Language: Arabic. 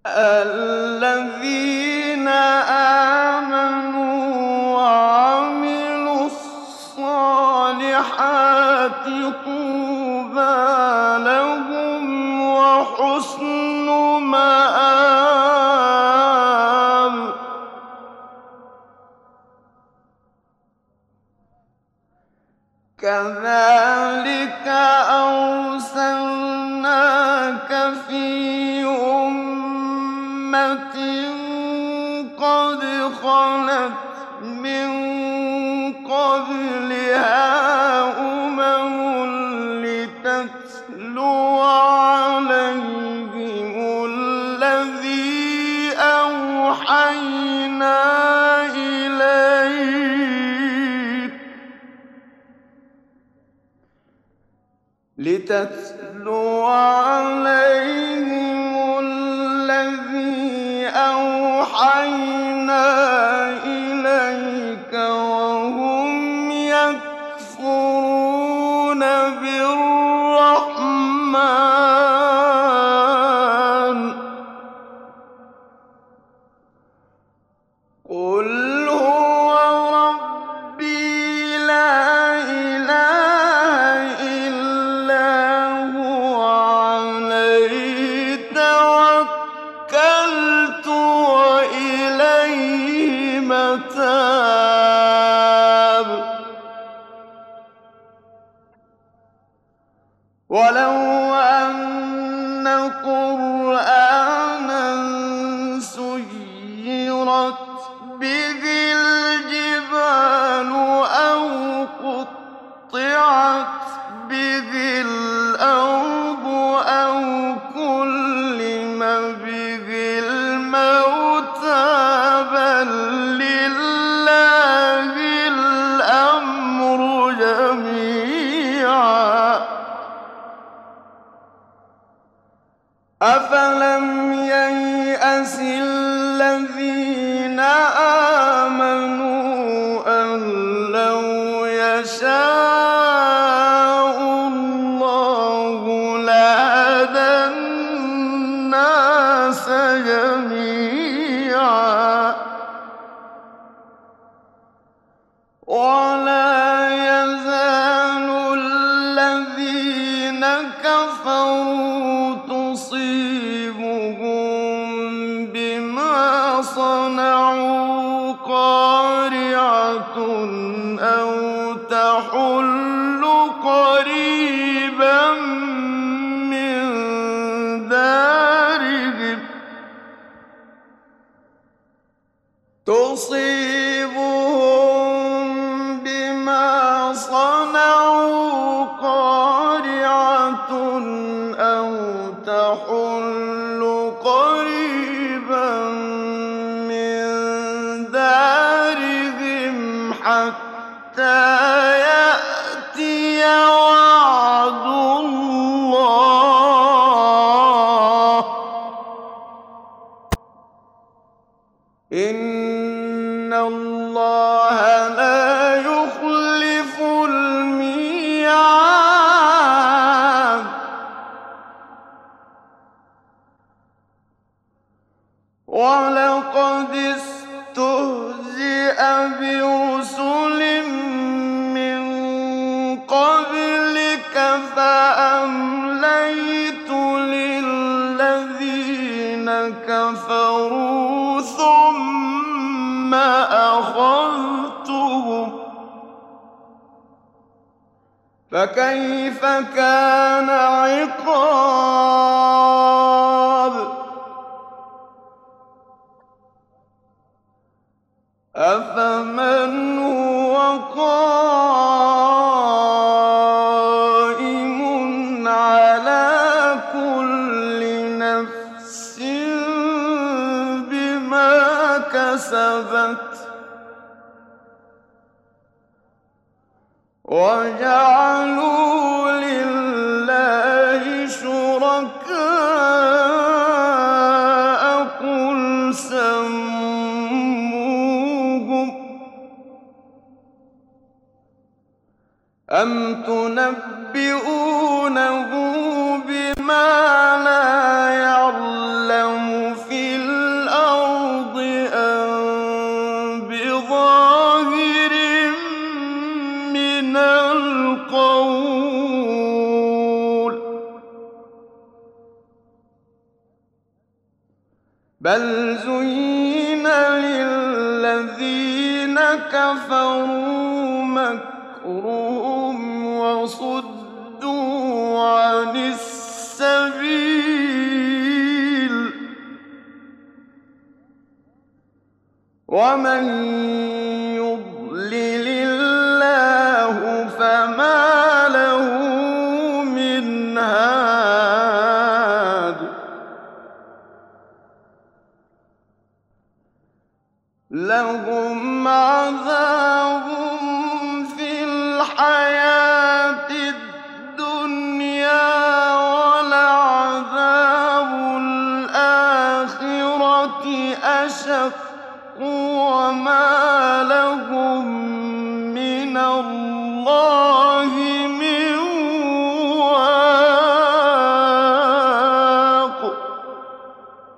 الذين آمنوا وعملوا الصالحات طوبى لهم وحسن مآب. كذلك أرسلناك في أمة قد خلت من قبلها لتتلو عليهم الذي أوحينا إليك وهم يكفرون بالرحمن. قل هو ربي لا إله إلا هو عليه توكلت وإليه متاب. ولو أن قرآنا سيرت به الجبال أو قطعت به الأرض أو كلم به الموتى بل لله الأمر جميعا. أفلم ييأس الذين آمنوا أن لو يشاء الله لهدى الناس جميعا. ولا يزال الذين كفروا تصيبهم بما صنعوا قارعة أو تحل قريبا من دارهم حتى يأتي وعد الله. إن الله لا يخلف الميعاد. ولقد استهزئ برسل من قبلك فأمليت للذين كفروا ثم أخذتهم فكيف كان عقاب. أفمن هو قائم على كل نفس بما كسبت وجعلوا لله شركاء قل سموهم أم تنبئونه بما لا يعلم في بل زين للذين كفروا مكرهم وصدوا عن السبيل ومن يضلل الله فما له من هاد لهم عذاب في الحياة الدنيا ولعذاب الآخرة أشق وما لهم من الله